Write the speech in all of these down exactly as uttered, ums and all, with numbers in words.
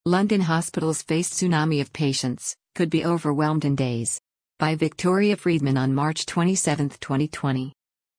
London hospitals face tsunami of patients, could be overwhelmed in days. By Victoria Friedman on March twenty-seventh, twenty twenty.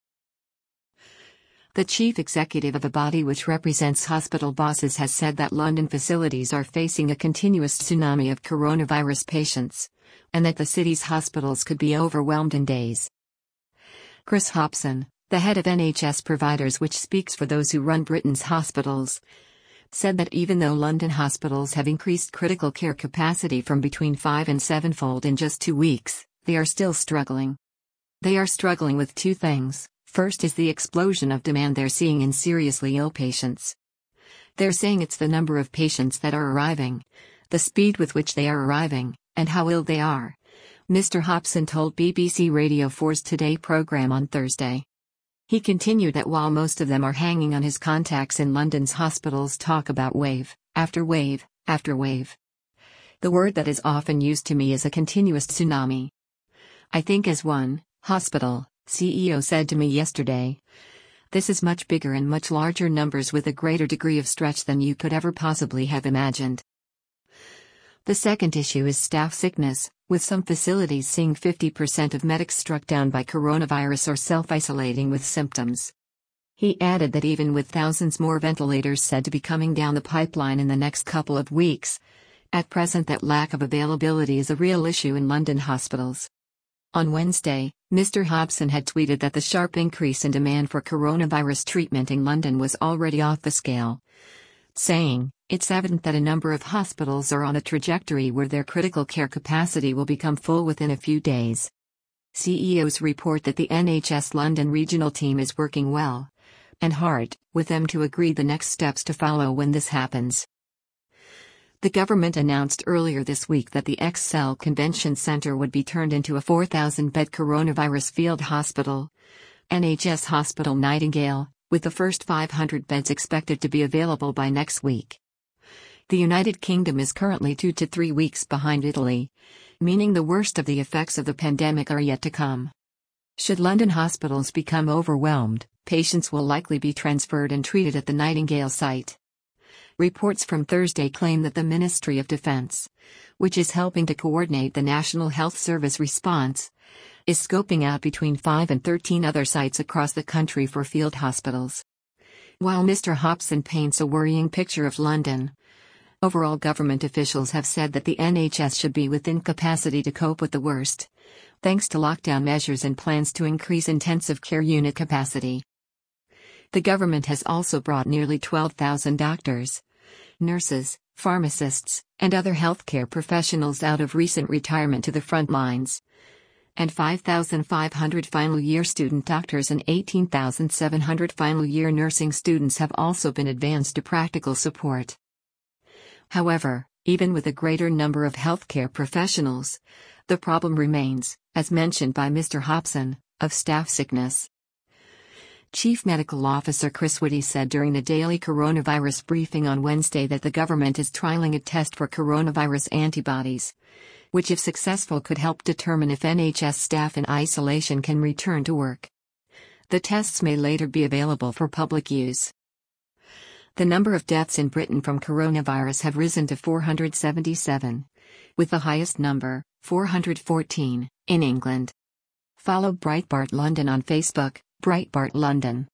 The chief executive of a body which represents hospital bosses has said that London facilities are facing a continuous tsunami of coronavirus patients, and that the city's hospitals could be overwhelmed in days. Chris Hopson, the head of N H S providers, which speaks for those who run Britain's hospitals, said that even though London hospitals have increased critical care capacity from between five and sevenfold in just two weeks, they are still struggling. They are struggling with two things. First is the explosion of demand they're seeing in seriously ill patients. They're saying it's the number of patients that are arriving, the speed with which they are arriving, and how ill they are, Mister Hopson told B B C Radio four's Today programme on Thursday. He continued that while most of them are hanging on, his contacts in London's hospitals talk about wave, after wave, after wave. The word that is often used to me is a continuous tsunami. I think, as one hospital C E O said to me yesterday, this is much bigger and much larger numbers with a greater degree of stretch than you could ever possibly have imagined. The second issue is staff sickness, with some facilities seeing fifty percent of medics struck down by coronavirus or self-isolating with symptoms. He added that even with thousands more ventilators said to be coming down the pipeline in the next couple of weeks, at present that lack of availability is a real issue in London hospitals. On Wednesday, Mister Hopson had tweeted that the sharp increase in demand for coronavirus treatment in London was already off the scale, saying, "It's evident that a number of hospitals are on a trajectory where their critical care capacity will become full within a few days." C E Os report that the N H S London regional team is working well and hard with them to agree the next steps to follow when this happens. The government announced earlier this week that the ExCeL Convention Centre would be turned into a four thousand bed coronavirus field hospital, N H S Hospital Nightingale, with the first five hundred beds expected to be available by next week. The United Kingdom is currently two to three weeks behind Italy, meaning the worst of the effects of the pandemic are yet to come. Should London hospitals become overwhelmed, patients will likely be transferred and treated at the Nightingale site. Reports from Thursday claim that the Ministry of Defence, which is helping to coordinate the National Health Service response, is scoping out between five and thirteen other sites across the country for field hospitals. While Mister Hopson paints a worrying picture of London, overall government officials have said that the N H S should be within capacity to cope with the worst, thanks to lockdown measures and plans to increase intensive care unit capacity. The government has also brought nearly twelve thousand doctors, nurses, pharmacists, and other healthcare professionals out of recent retirement to the front lines. And five thousand five hundred final-year student doctors and eighteen thousand seven hundred final-year nursing students have also been advanced to practical support. However, even with a greater number of healthcare professionals, the problem remains, as mentioned by Mister Hopson, of staff sickness. Chief Medical Officer Chris Whitty said during the daily coronavirus briefing on Wednesday that the government is trialling a test for coronavirus antibodies, which if successful could help determine if N H S staff in isolation can return to work. The tests may later be available for public use. The number of deaths in Britain from coronavirus have risen to four hundred seventy-seven, with the highest number, four hundred fourteen, in England. Follow Breitbart London on Facebook, Breitbart London.